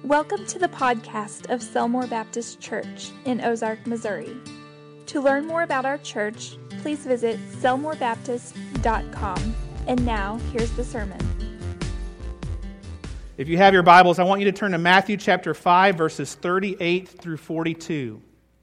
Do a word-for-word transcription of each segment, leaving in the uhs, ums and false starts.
Welcome to the podcast of Selmore Baptist Church in Ozark, Missouri. To learn more about our church, please visit selmore baptist dot com. And now, here's the sermon. If you have your Bibles, I want you to turn to Matthew chapter five, verses thirty-eight through forty-two.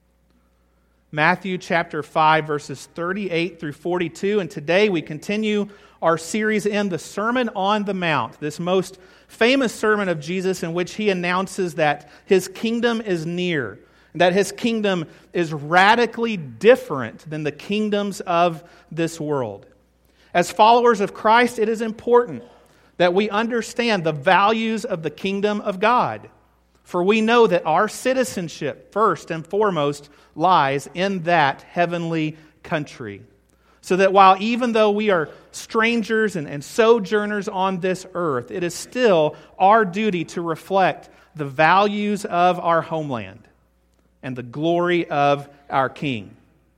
Matthew chapter five, verses thirty-eight through forty-two. And today we continue our series in the Sermon on the Mount, this most famous sermon of Jesus in which he announces that his kingdom is near, that his kingdom is radically different than the kingdoms of this world. As followers of Christ, it is important that we understand the values of the kingdom of God. For we know that our citizenship, first and foremost, lies in that heavenly country. So that while even though we are strangers and, and sojourners on this earth, it is still our duty to reflect the values of our homeland and the glory of our King.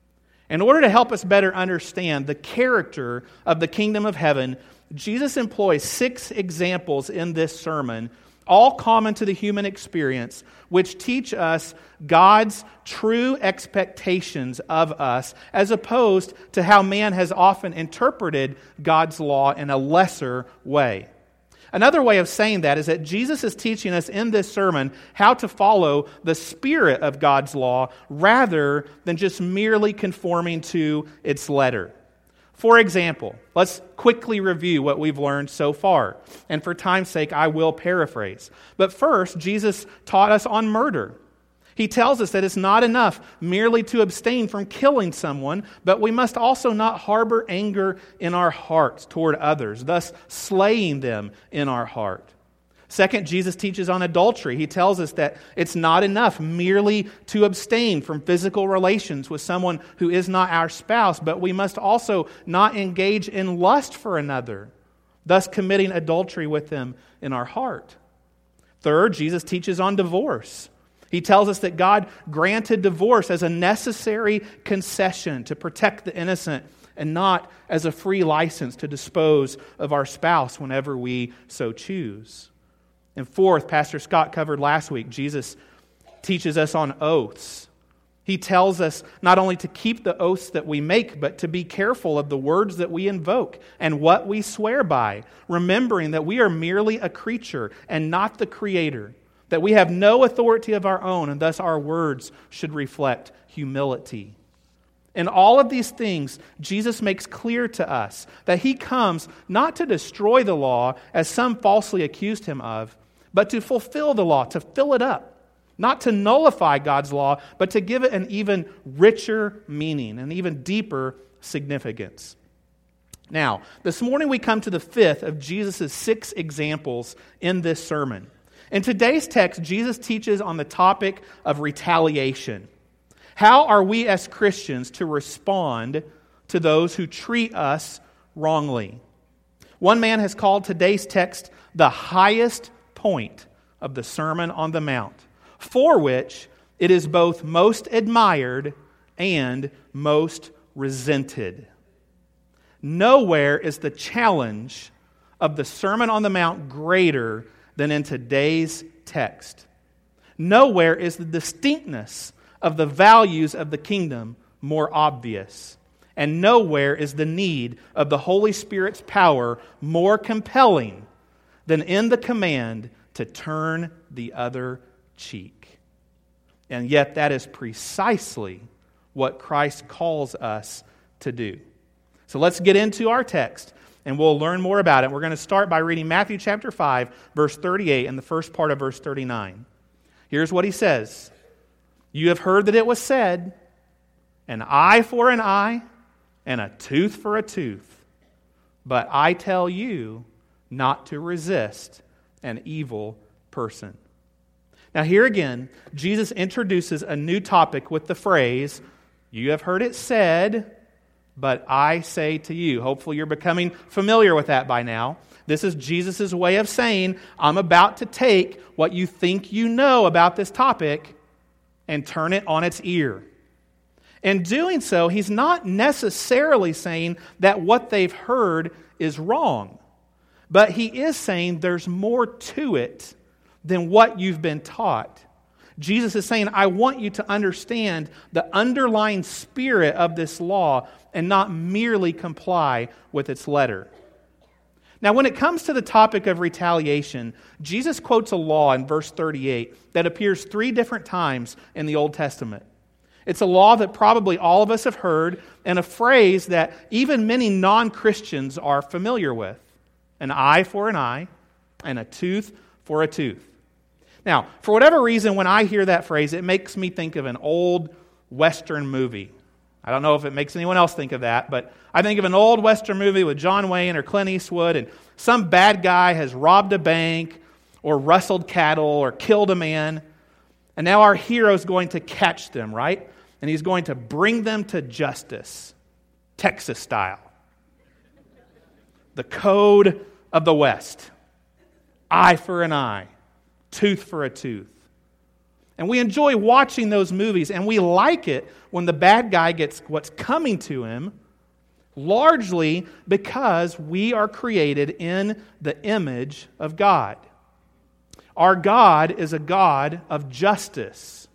In order to help us better understand the character of the kingdom of heaven, Jesus employs six examples in this sermon, all common to the human experience, which teach us God's true expectations of us, as opposed to how man has often interpreted God's law in a lesser way. Another way of saying that is that Jesus is teaching us in this sermon how to follow the spirit of God's law rather than just merely conforming to its letter. For example, let's quickly review what we've learned so far. And for time's sake, I will paraphrase. But first, Jesus taught us on murder. He tells us that it's not enough merely to abstain from killing someone, but we must also not harbor anger in our hearts toward others, thus slaying them in our heart. Second, Jesus teaches on adultery. He tells us that it's not enough merely to abstain from physical relations with someone who is not our spouse, but we must also not engage in lust for another, thus committing adultery with them in our heart. Third, Jesus teaches on divorce. He tells us that God granted divorce as a necessary concession to protect the innocent and not as a free license to dispose of our spouse whenever we so choose. And fourth, Pastor Scott covered last week, Jesus teaches us on oaths. He tells us not only to keep the oaths that we make, but to be careful of the words that we invoke and what we swear by, remembering that we are merely a creature and not the Creator, that we have no authority of our own, and thus our words should reflect humility. In all of these things, Jesus makes clear to us that He comes not to destroy the law, as some falsely accused Him of, but to fulfill the law, to fill it up. Not to nullify God's law, but to give it an even richer meaning, an even deeper significance. Now, this morning we come to the fifth of Jesus' six examples in this sermon. In today's text, Jesus teaches on the topic of retaliation. How are we as Christians to respond to those who treat us wrongly? One man has called today's text the highest point of the Sermon on the Mount, for which it is both most admired and most resented. Nowhere is the challenge of the Sermon on the Mount greater than in today's text. Nowhere is the distinctness of the values of the kingdom more obvious. And nowhere is the need of the Holy Spirit's power more compelling than in the command to turn the other cheek. And yet that is precisely what Christ calls us to do. So let's get into our text and we'll learn more about it. We're going to start by reading Matthew chapter five, verse thirty-eight, and the first part of verse thirty-nine. Here's what He says. You have heard that it was said, an eye for an eye and a tooth for a tooth. But I tell you not to resist an evil person. Now here again, Jesus introduces a new topic with the phrase, you have heard it said, but I say to you. Hopefully you're becoming familiar with that by now. This is Jesus' way of saying, I'm about to take what you think you know about this topic and turn it on its ear. In doing so, He's not necessarily saying that what they've heard is wrong. But He is saying there's more to it than what you've been taught. Jesus is saying, I want you to understand the underlying spirit of this law and not merely comply with its letter. Now, when it comes to the topic of retaliation, Jesus quotes a law in verse thirty-eight that appears three different times in the Old Testament. It's a law that probably all of us have heard, and a phrase that even many non-Christians are familiar with. An eye for an eye, and a tooth for a tooth. Now, for whatever reason, when I hear that phrase, it makes me think of an old Western movie. I don't know if it makes anyone else think of that, but I think of an old Western movie with John Wayne or Clint Eastwood, and some bad guy has robbed a bank or rustled cattle or killed a man, and now our hero's going to catch them, right? And he's going to bring them to justice, Texas style. The code of the West. Eye for an eye. Tooth for a tooth. And we enjoy watching those movies, and we like it when the bad guy gets what's coming to him, largely because we are created in the image of God. Our God is a God of justice.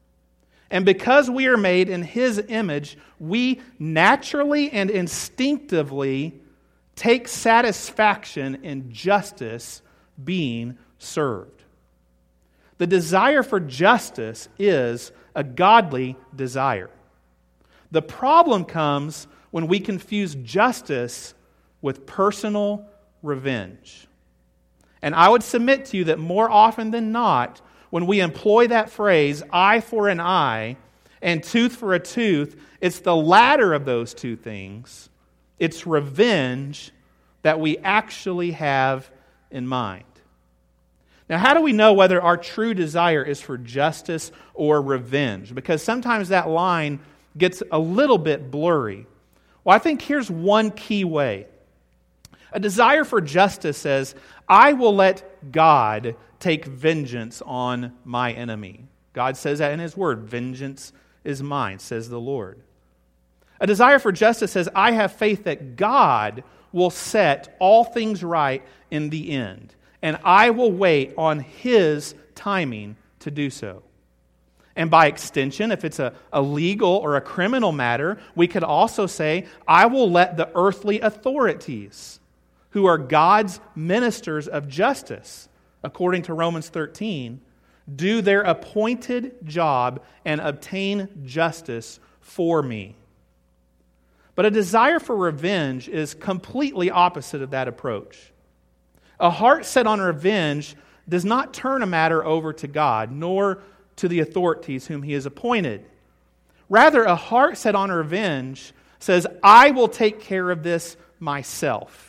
And because we are made in His image, we naturally and instinctively take satisfaction in justice being served. The desire for justice is a godly desire. The problem comes when we confuse justice with personal revenge. And I would submit to you that more often than not, when we employ that phrase, eye for an eye and tooth for a tooth, it's the latter of those two things. It's revenge that we actually have in mind. Now, how do we know whether our true desire is for justice or revenge? Because sometimes that line gets a little bit blurry. Well, I think here's one key way. A desire for justice says, I will let God take vengeance on my enemy. God says that in His Word. Vengeance is mine, says the Lord. A desire for justice says, I have faith that God will set all things right in the end. And I will wait on His timing to do so. And by extension, if it's a, a legal or a criminal matter, we could also say, I will let the earthly authorities, who are God's ministers of justice, according to Romans thirteen, do their appointed job and obtain justice for me. But a desire for revenge is completely opposite of that approach. A heart set on revenge does not turn a matter over to God, nor to the authorities whom He has appointed. Rather, a heart set on revenge says, I will take care of this myself.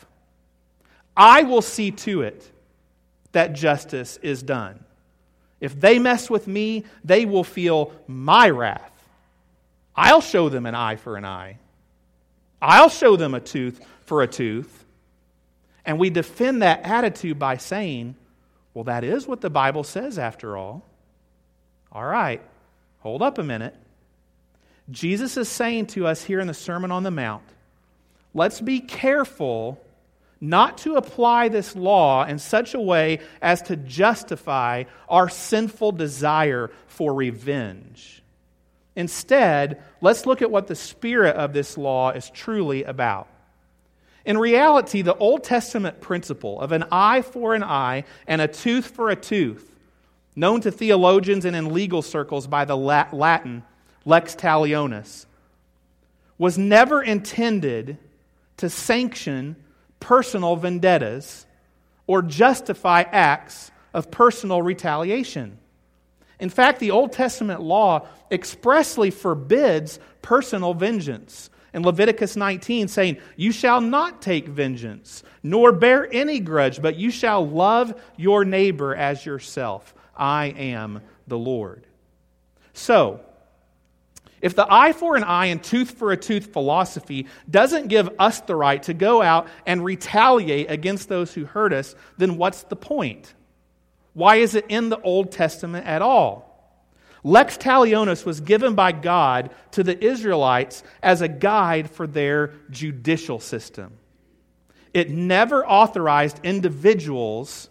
I will see to it that justice is done. If they mess with me, they will feel my wrath. I'll show them an eye for an eye. I'll show them a tooth for a tooth. And we defend that attitude by saying, well, that is what the Bible says after all. All right, hold up a minute. Jesus is saying to us here in the Sermon on the Mount, let's be careful not to apply this law in such a way as to justify our sinful desire for revenge. Instead, let's look at what the spirit of this law is truly about. In reality, the Old Testament principle of an eye for an eye and a tooth for a tooth, known to theologians and in legal circles by the Latin lex talionis, was never intended to sanction personal vendettas or justify acts of personal retaliation. In fact, the Old Testament law expressly forbids personal vengeance. In Leviticus nineteen, saying, you shall not take vengeance, nor bear any grudge, but you shall love your neighbor as yourself. I am the Lord. So, if the eye for an eye and tooth for a tooth philosophy doesn't give us the right to go out and retaliate against those who hurt us, then what's the point? Why is it in the Old Testament at all? Lex talionis was given by God to the Israelites as a guide for their judicial system. It never authorized individuals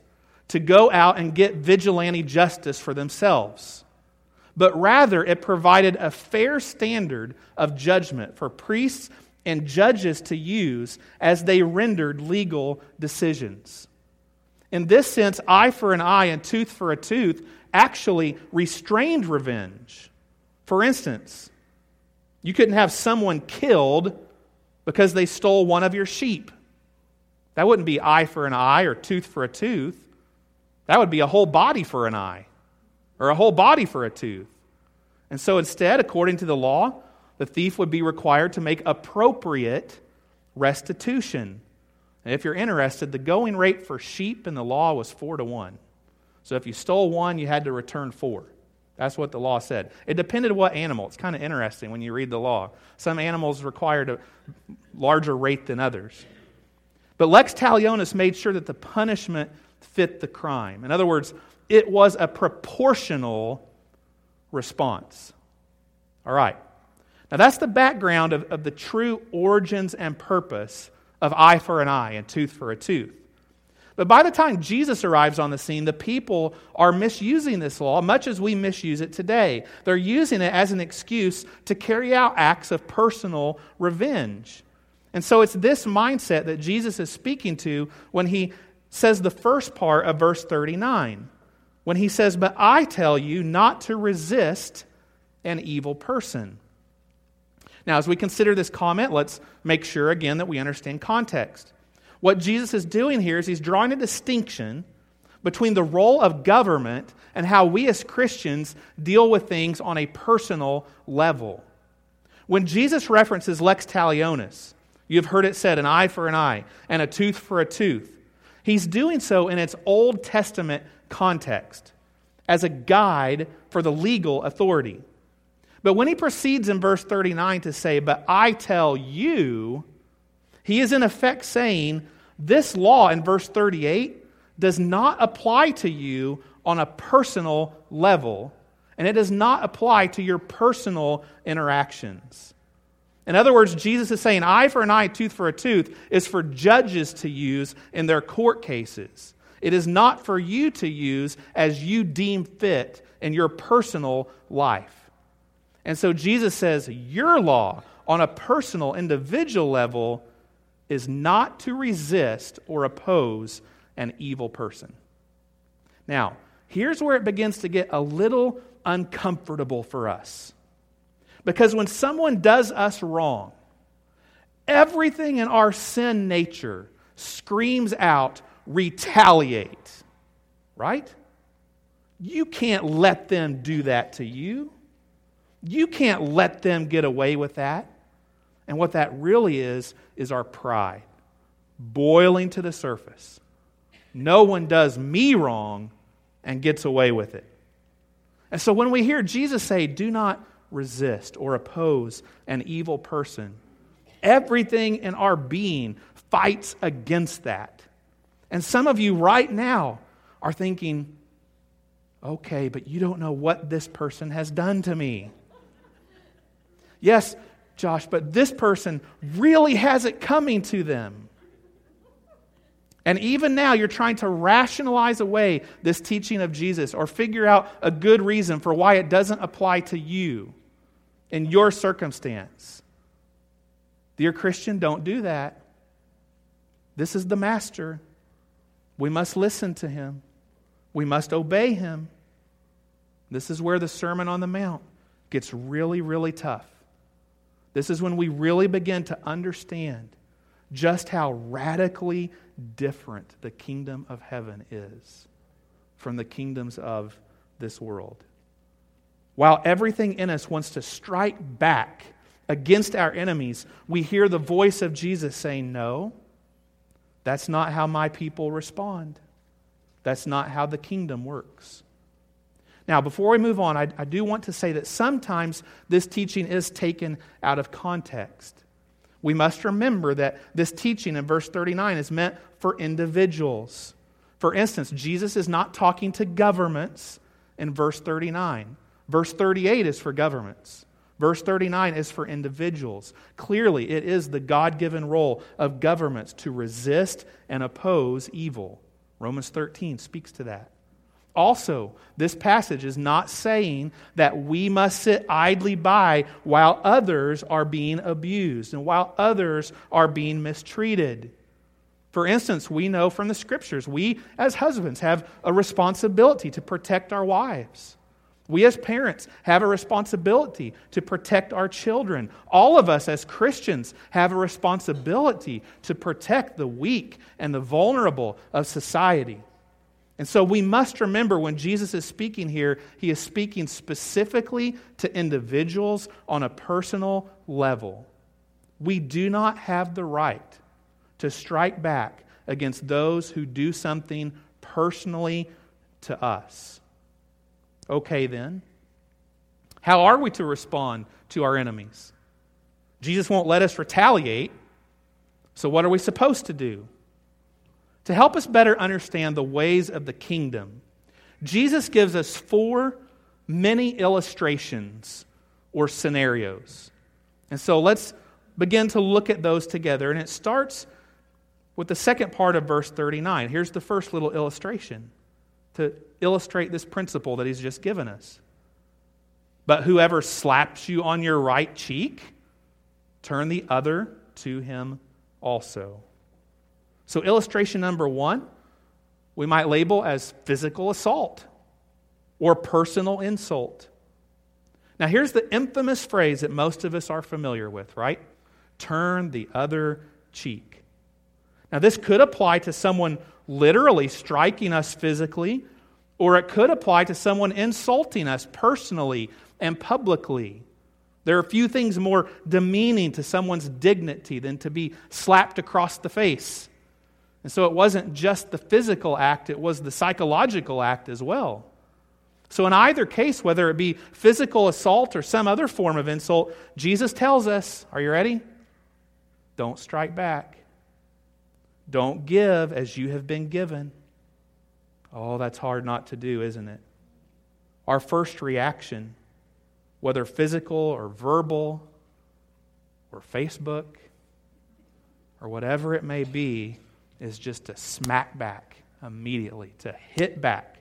to go out and get vigilante justice for themselves, but rather it provided a fair standard of judgment for priests and judges to use as they rendered legal decisions. In this sense, eye for an eye and tooth for a tooth actually restrained revenge. For instance, you couldn't have someone killed because they stole one of your sheep. That wouldn't be eye for an eye or tooth for a tooth. That would be a whole body for an eye or a whole body for a tooth. And so instead, according to the law, the thief would be required to make appropriate restitution. And if you're interested, the going rate for sheep in the law was four to one. So if you stole one, you had to return four. That's what the law said. It depended on what animal. It's kind of interesting when you read the law. Some animals required a larger rate than others. But Lex Talionis made sure that the punishment fit the crime. In other words, it was a proportional response. All right. Now that's the background of, of the true origins and purpose of eye for an eye and tooth for a tooth. But by the time Jesus arrives on the scene, the people are misusing this law much as we misuse it today. They're using it as an excuse to carry out acts of personal revenge. And so it's this mindset that Jesus is speaking to when he says the first part of verse thirty-nine. When he says, "But I tell you not to resist an evil person." Now, as we consider this comment, let's make sure again that we understand context. What Jesus is doing here is he's drawing a distinction between the role of government and how we as Christians deal with things on a personal level. When Jesus references lex talionis, you've heard it said, an eye for an eye and a tooth for a tooth. He's doing so in its Old Testament context as a guide for the legal authority. But when he proceeds in verse thirty-nine to say, "But I tell you," he is in effect saying, this law in verse thirty-eight does not apply to you on a personal level, and it does not apply to your personal interactions. In other words, Jesus is saying eye for an eye, tooth for a tooth is for judges to use in their court cases. It is not for you to use as you deem fit in your personal life. And so Jesus says your law on a personal, individual level is not to resist or oppose an evil person. Now, here's where it begins to get a little uncomfortable for us. Because when someone does us wrong, everything in our sin nature screams out, retaliate. Right? You can't let them do that to you. You can't let them get away with that. And what that really is, is our pride boiling to the surface. No one does me wrong and gets away with it. And so when we hear Jesus say, "Do not resist or oppose an evil person," everything in our being fights against that. And some of you right now are thinking, "Okay, but you don't know what this person has done to me." Yes, Josh, but this person really has it coming to them. And even now you're trying to rationalize away this teaching of Jesus or figure out a good reason for why it doesn't apply to you in your circumstance. Dear Christian, don't do that. This is the Master. We must listen to Him. We must obey Him. This is where the Sermon on the Mount gets really, really tough. This is when we really begin to understand just how radically different the kingdom of heaven is from the kingdoms of this world. While everything in us wants to strike back against our enemies, we hear the voice of Jesus saying, "No, that's not how my people respond. That's not how the kingdom works." Now, before we move on, I, I do want to say that sometimes this teaching is taken out of context. We must remember that this teaching in verse thirty-nine is meant for individuals. For instance, Jesus is not talking to governments in verse thirty-nine. Verse thirty-eight is for governments. Verse thirty-nine is for individuals. Clearly, it is the God-given role of governments to resist and oppose evil. Romans thirteen speaks to that. Also, this passage is not saying that we must sit idly by while others are being abused and while others are being mistreated. For instance, we know from the Scriptures, we as husbands have a responsibility to protect our wives. We as parents have a responsibility to protect our children. All of us as Christians have a responsibility to protect the weak and the vulnerable of society. And so we must remember when Jesus is speaking here, he is speaking specifically to individuals on a personal level. We do not have the right to strike back against those who do something personally to us. Okay then, how are we to respond to our enemies? Jesus won't let us retaliate, so what are we supposed to do? To help us better understand the ways of the kingdom, Jesus gives us four mini illustrations or scenarios. And so let's begin to look at those together. And it starts with the second part of verse thirty-nine. Here's the first little illustration to illustrate this principle that he's just given us. But whoever slaps you on your right cheek, turn the other to him also. So illustration number one, we might label as physical assault or personal insult. Now here's the infamous phrase that most of us are familiar with, right? Turn the other cheek. Now this could apply to someone literally striking us physically, or it could apply to someone insulting us personally and publicly. There are few things more demeaning to someone's dignity than to be slapped across the face. And so it wasn't just the physical act, it was the psychological act as well. So in either case, whether it be physical assault or some other form of insult, Jesus tells us, are you ready? Don't strike back. Don't give as you have been given. Oh, that's hard not to do, isn't it? Our first reaction, whether physical or verbal or Facebook or whatever it may be, is just to smack back immediately, to hit back.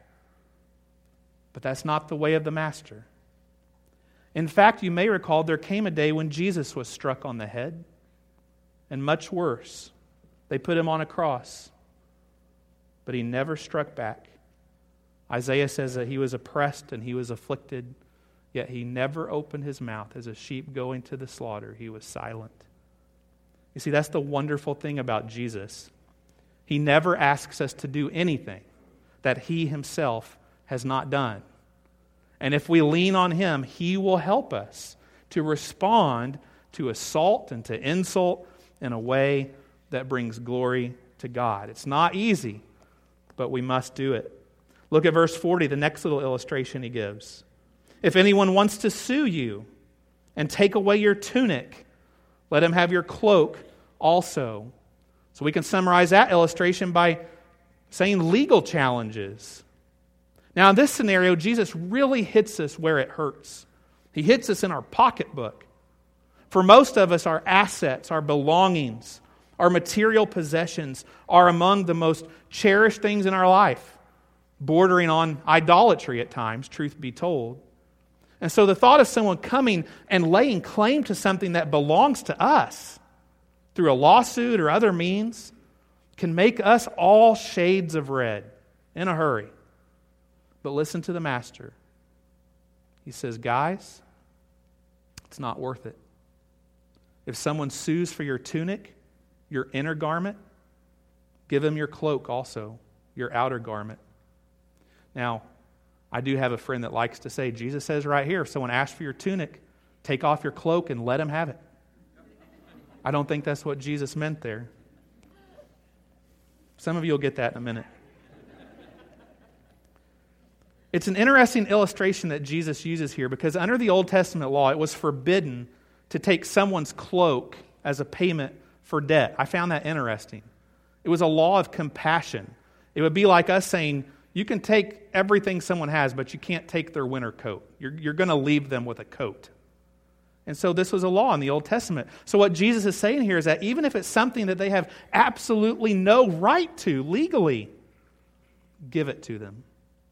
But that's not the way of the Master. In fact, you may recall there came a day when Jesus was struck on the head, and much worse. They put him on a cross, but he never struck back. Isaiah says that he was oppressed and he was afflicted, yet he never opened his mouth. As a sheep going to the slaughter, he was silent. You see, that's the wonderful thing about Jesus. He never asks us to do anything that he himself has not done. And if we lean on him, he will help us to respond to assault and to insult in a way that brings glory to God. It's not easy, but we must do it. Look at verse forty, the next little illustration he gives. If anyone wants to sue you and take away your tunic, let him have your cloak also. So we can summarize that illustration by saying legal challenges. Now in this scenario, Jesus really hits us where it hurts. He hits us in our pocketbook. For most of us, our assets, our belongings, our material possessions are among the most cherished things in our life, bordering on idolatry at times, truth be told. And so the thought of someone coming and laying claim to something that belongs to us through a lawsuit or other means can make us all shades of red in a hurry. But listen to the Master. He says, guys, it's not worth it. If someone sues for your tunic, your inner garment, give them your cloak also, your outer garment. Now, I do have a friend that likes to say, Jesus says right here, if someone asks for your tunic, take off your cloak and let him have it. I don't think that's what Jesus meant there. Some of you will get that in a minute. It's an interesting illustration that Jesus uses here because under the Old Testament law, it was forbidden to take someone's cloak as a payment for debt. I found that interesting. It was a law of compassion. It would be like us saying, you can take everything someone has, but you can't take their winter coat. You're, you're going to leave them with a coat. And so this was a law in the Old Testament. So what Jesus is saying here is that even if it's something that they have absolutely no right to legally, give it to them.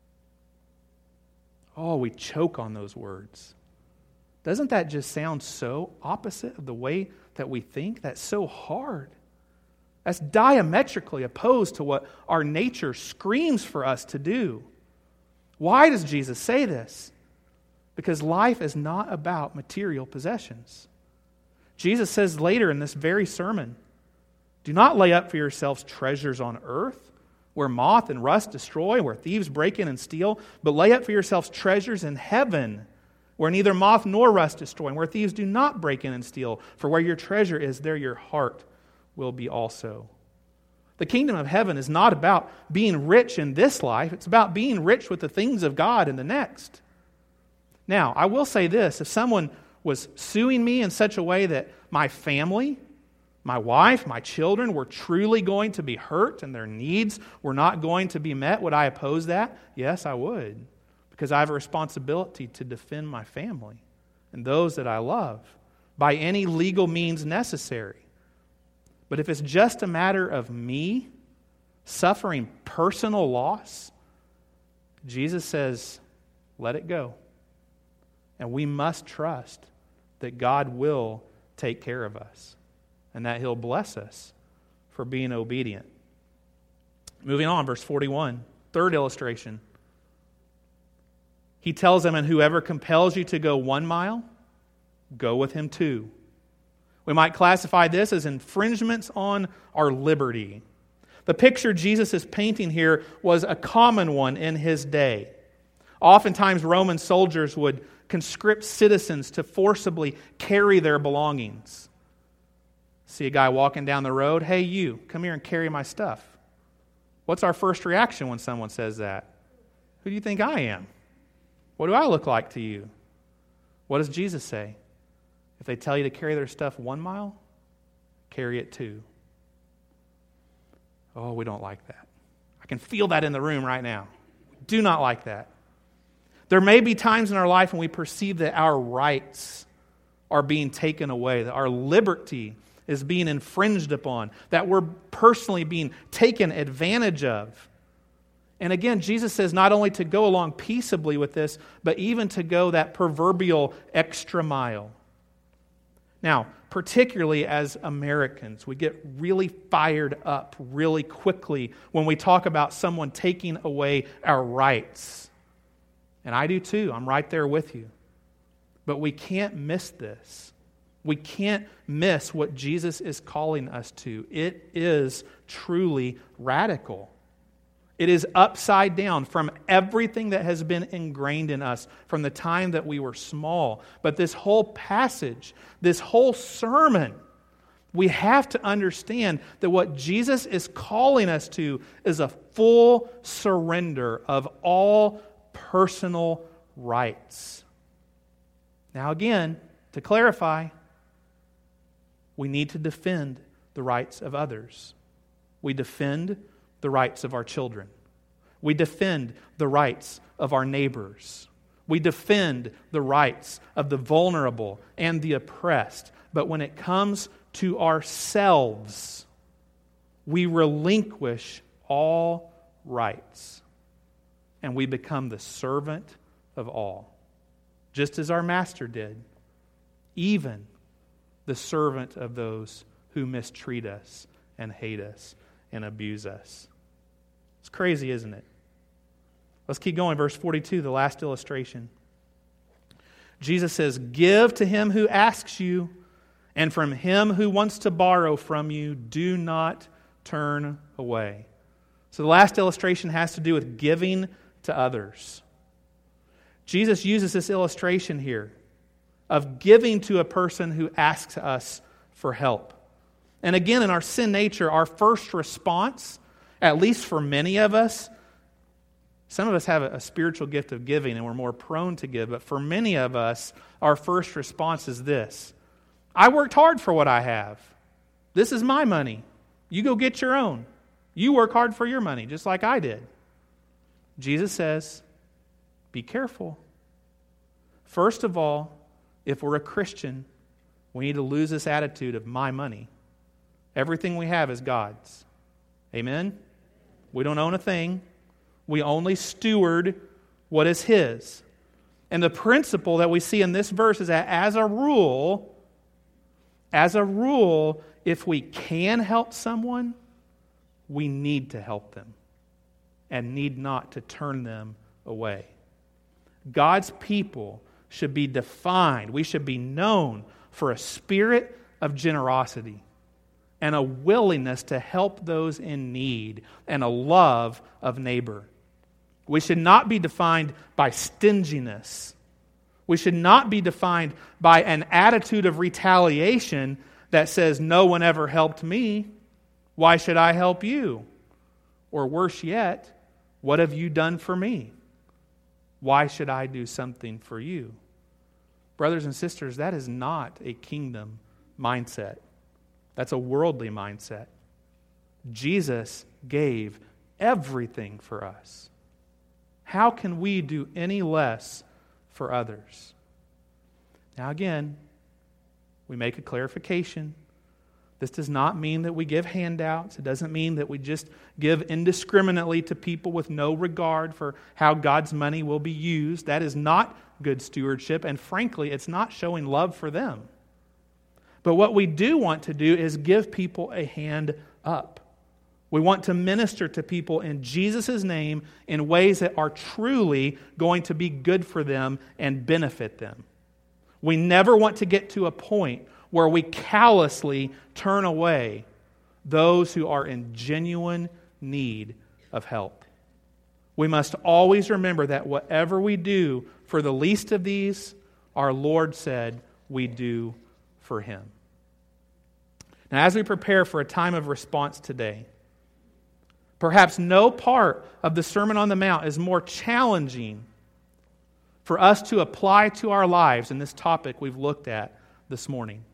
Oh, we choke on those words. Doesn't that just sound so opposite of the way that we think? That's so hard. That's diametrically opposed to what our nature screams for us to do. Why does Jesus say this? Because life is not about material possessions. Jesus says later in this very sermon, do not lay up for yourselves treasures on earth, where moth and rust destroy, where thieves break in and steal, but lay up for yourselves treasures in heaven, where neither moth nor rust destroy, and where thieves do not break in and steal. For where your treasure is, there your heart will be also. The kingdom of heaven is not about being rich in this life. It's about being rich with the things of God in the next. Now, I will say this. If someone was suing me in such a way that my family, my wife, my children were truly going to be hurt and their needs were not going to be met, would I oppose that? Yes, I would. Because I have a responsibility to defend my family and those that I love by any legal means necessary. But if it's just a matter of me suffering personal loss, Jesus says, let it go. And we must trust that God will take care of us and that He'll bless us for being obedient. Moving on, verse forty-one, third illustration. He tells them, and whoever compels you to go one mile, go with him two. We might classify this as infringements on our liberty. The picture Jesus is painting here was a common one in his day. Oftentimes, Roman soldiers would conscript citizens to forcibly carry their belongings. See a guy walking down the road, hey you, come here and carry my stuff. What's our first reaction when someone says that? Who do you think I am? What do I look like to you? What does Jesus say? If they tell you to carry their stuff one mile, carry it two. Oh, we don't like that. I can feel that in the room right now. We do not like that. There may be times in our life when we perceive that our rights are being taken away, that our liberty is being infringed upon, that we're personally being taken advantage of. And again, Jesus says not only to go along peaceably with this, but even to go that proverbial extra mile. Now, particularly as Americans, we get really fired up really quickly when we talk about someone taking away our rights. And I do too. I'm right there with you. But we can't miss this. We can't miss what Jesus is calling us to. It is truly radical. It is upside down from everything that has been ingrained in us from the time that we were small. But this whole passage, this whole sermon, we have to understand that what Jesus is calling us to is a full surrender of all personal rights. Now again, to clarify, we need to defend the rights of others. We defend the rights of our children. We defend the rights of our neighbors. We defend the rights of the vulnerable and the oppressed. But when it comes to ourselves, we relinquish all rights and we become the servant of all, just as our Master did, even the servant of those who mistreat us and hate us and abuse us. It's crazy, isn't it? Let's keep going. Verse forty-two, the last illustration. Jesus says, give to him who asks you, and from him who wants to borrow from you, do not turn away. So the last illustration has to do with giving to others. Jesus uses this illustration here of giving to a person who asks us for help. And again, in our sin nature, our first response, at least for many of us, some of us have a spiritual gift of giving and we're more prone to give, but for many of us, our first response is this: I worked hard for what I have. This is my money. You go get your own. You work hard for your money, just like I did. Jesus says, be careful. First of all, if we're a Christian, we need to lose this attitude of my money. Everything we have is God's. Amen? We don't own a thing. We only steward what is His. And the principle that we see in this verse is that as a rule, as a rule, if we can help someone, we need to help them and need not to turn them away. God's people should be defined, we should be known for a spirit of generosity and a willingness to help those in need and a love of neighbor. We should not be defined by stinginess. We should not be defined by an attitude of retaliation that says, no one ever helped me. Why should I help you? Or worse yet, what have you done for me? Why should I do something for you? Brothers and sisters, that is not a kingdom mindset. That's a worldly mindset. Jesus gave everything for us. How can we do any less for others? Now again, we make a clarification. This does not mean that we give handouts. It doesn't mean that we just give indiscriminately to people with no regard for how God's money will be used. That is not good stewardship, and frankly, it's not showing love for them. But what we do want to do is give people a hand up. We want to minister to people in Jesus' name in ways that are truly going to be good for them and benefit them. We never want to get to a point where we callously turn away those who are in genuine need of help. We must always remember that whatever we do for the least of these, our Lord said we do for Him. Now, as we prepare for a time of response today, perhaps no part of the Sermon on the Mount is more challenging for us to apply to our lives in this topic we've looked at this morning.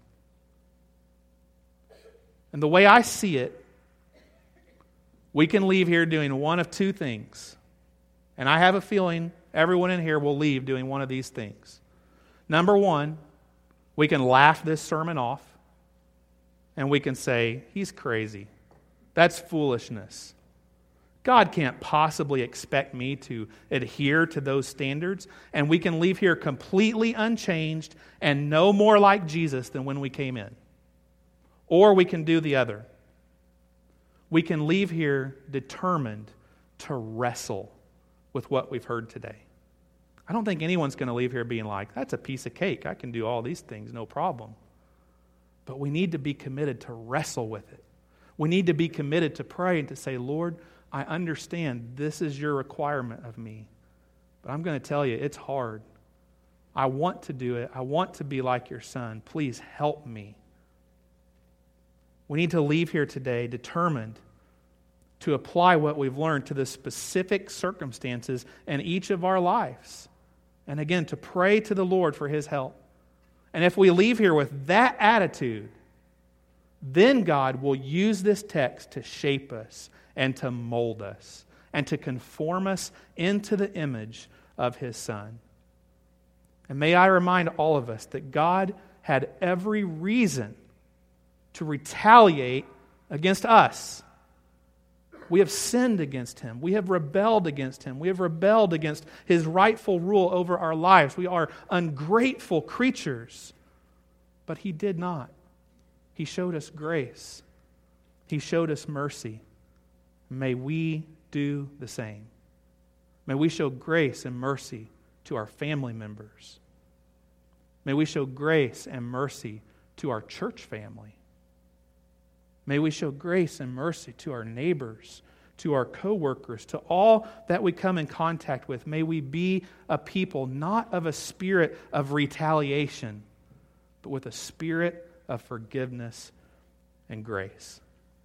And the way I see it, we can leave here doing one of two things. And I have a feeling everyone in here will leave doing one of these things. Number one, we can laugh this sermon off and we can say, he's crazy. That's foolishness. God can't possibly expect me to adhere to those standards, and we can leave here completely unchanged and no more like Jesus than when we came in. Or we can do the other. We can leave here determined to wrestle with what we've heard today. I don't think anyone's going to leave here being like, that's a piece of cake. I can do all these things, no problem. But we need to be committed to wrestle with it. We need to be committed to pray and to say, Lord, I understand this is your requirement of me. But I'm going to tell you, it's hard. I want to do it. I want to be like your Son. Please help me. We need to leave here today determined to apply what we've learned to the specific circumstances in each of our lives. And again, to pray to the Lord for His help. And if we leave here with that attitude, then God will use this text to shape us and to mold us and to conform us into the image of His Son. And may I remind all of us that God had every reason to retaliate against us. We have sinned against Him. We have rebelled against Him. We have rebelled against His rightful rule over our lives. We are ungrateful creatures. But He did not. He showed us grace. He showed us mercy. May we do the same. May we show grace and mercy to our family members. May we show grace and mercy to our church family. May we show grace and mercy to our neighbors, to our co-workers, to all that we come in contact with. May we be a people not of a spirit of retaliation, but with a spirit of forgiveness and grace.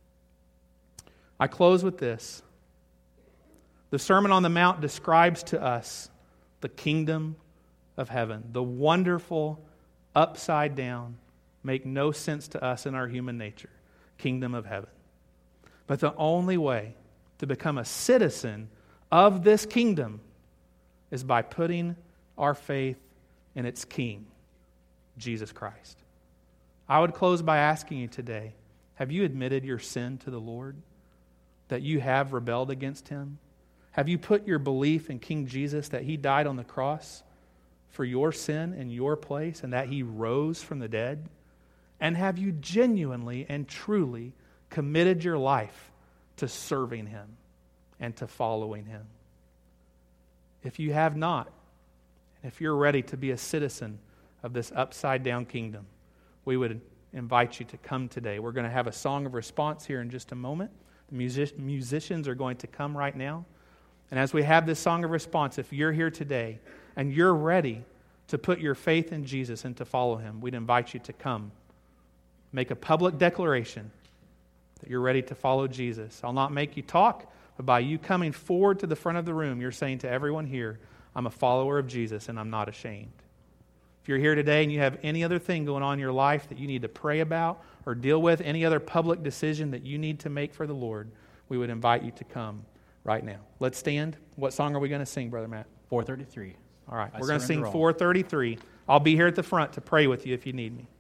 I close with this. The Sermon on the Mount describes to us the kingdom of heaven, the wonderful, upside down, make no sense to us in our human nature kingdom of heaven. But the only way to become a citizen of this kingdom is by putting our faith in its King, Jesus Christ. I would close by asking you today, have you admitted your sin to the Lord? That you have rebelled against Him? Have you put your belief in King Jesus, that He died on the cross for your sin in your place and that He rose from the dead? And have you genuinely and truly committed your life to serving Him and to following Him? If you have not, and if you're ready to be a citizen of this upside-down kingdom, we would invite you to come today. We're going to have a song of response here in just a moment. The music- musicians are going to come right now. And as we have this song of response, if you're here today and you're ready to put your faith in Jesus and to follow Him, we'd invite you to come. Make a public declaration that you're ready to follow Jesus. I'll not make you talk, but by you coming forward to the front of the room, you're saying to everyone here, I'm a follower of Jesus and I'm not ashamed. If you're here today and you have any other thing going on in your life that you need to pray about or deal with, any other public decision that you need to make for the Lord, we would invite you to come right now. Let's stand. What song are we going to sing, Brother Matt? four thirty-three. All right, I we're going to sing surrender all. four thirty-three. I'll be here at the front to pray with you if you need me.